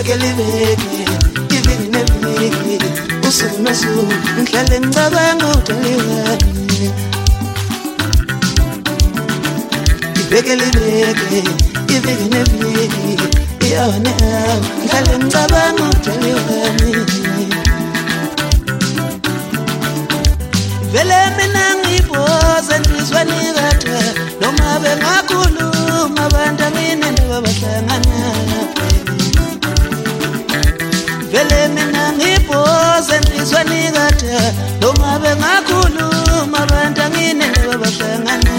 Ibeke libeke iviki neviki usuku nosuku ngihlale ngicabanga udaliwani Ibeke libeke iviki neviki iyona ngihlale ngicabanga udaliwani Vele mina ngiboza ndizwani kade noma bengakhuluma abantu mina ndabahlangana Vele mina ngiboza ndizwani kade noma bengakhuluma abantu mina ndabahlangana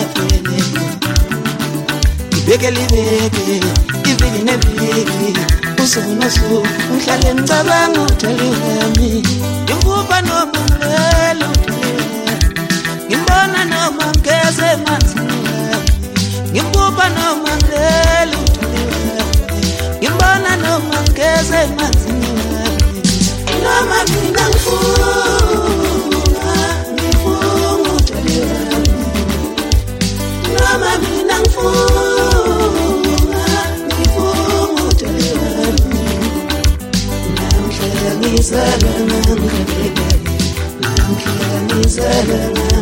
Ibeke libeke iviki neviki usuku nosuku ngihlale ngicabanga udaliwami Ngimbuka noma ngilele Ngimbona noma ngeze manzini Ngimbuka noma ngilele Ngimbona noma ngeze manzini Noma mina ngifuna udaliwami Noma mina ngifuna udaliwami Namhla ngizala ngakhaleka Namhla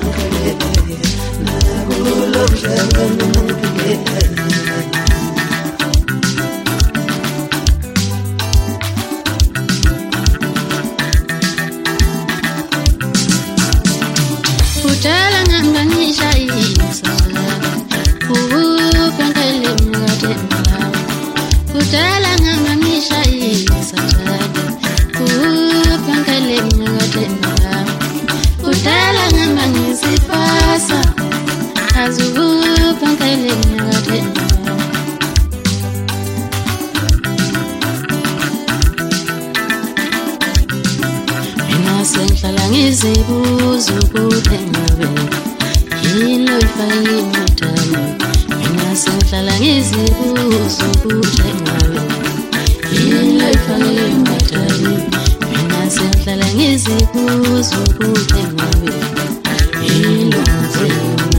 nakulo mhlaba nangibhekana Utala nganganisha isala Upangele mngatenda Utala nganganisha isala Upangele mngatenda Utala ngangisipasa Upangele mngatenda Mina senhlala ngizibuza ukuthi ngabe yini oyifake emntwana Mina senhlala ngizibuza ukuthi ngabe yini oyifake emntwana Mina senhlala ngizibuza ukuthi ngabe yini onzima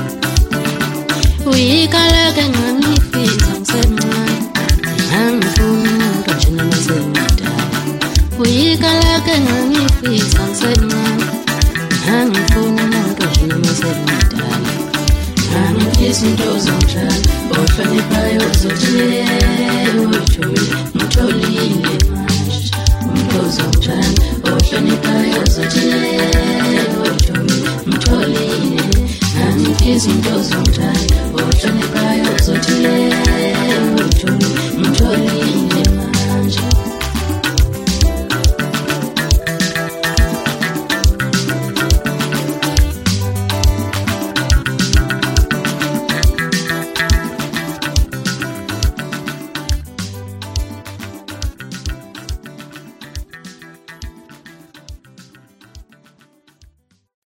Uyikala ke ngangifisa ngisemncane Angifuni umuntu njena masemdala Uyikala ke ngangifisa ngisemncane Angifuni umuntu njena masemdala Angifisa into zonjalo ohloniphayo uzothile Ngitholile manje umuntu ozonjalo ohloniphayo uzothile Ngitholile Angifisa into zonjalo ohloniphayo uzothile